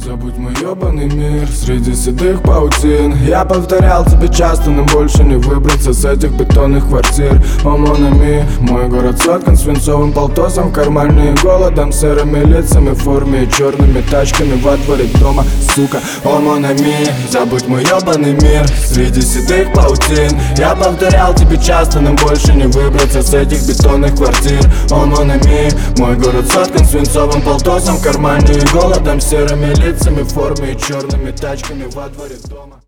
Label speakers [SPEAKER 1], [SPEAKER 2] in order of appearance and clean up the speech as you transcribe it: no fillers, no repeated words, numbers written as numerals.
[SPEAKER 1] Забудь мой ёбаный мир среди седых паутин. Я повторял тебе часто, нам больше не выбраться с этих бетонных квартир. О, mon ami, мой город соткан свинцовым полтосом, в кармане и голодом, серыми лицами в форме и черными тачками во дворе дома, сука. О, mon ami, забудь мой ёбаный мир среди седых паутин. Я повторял тебе часто, нам больше не выбраться с этих бетонных квартир. О, mon ami, мой город соткан свинцовым полтосом, в кармане и голодом, серыми лицами в форме и черными тачками во дворе дома.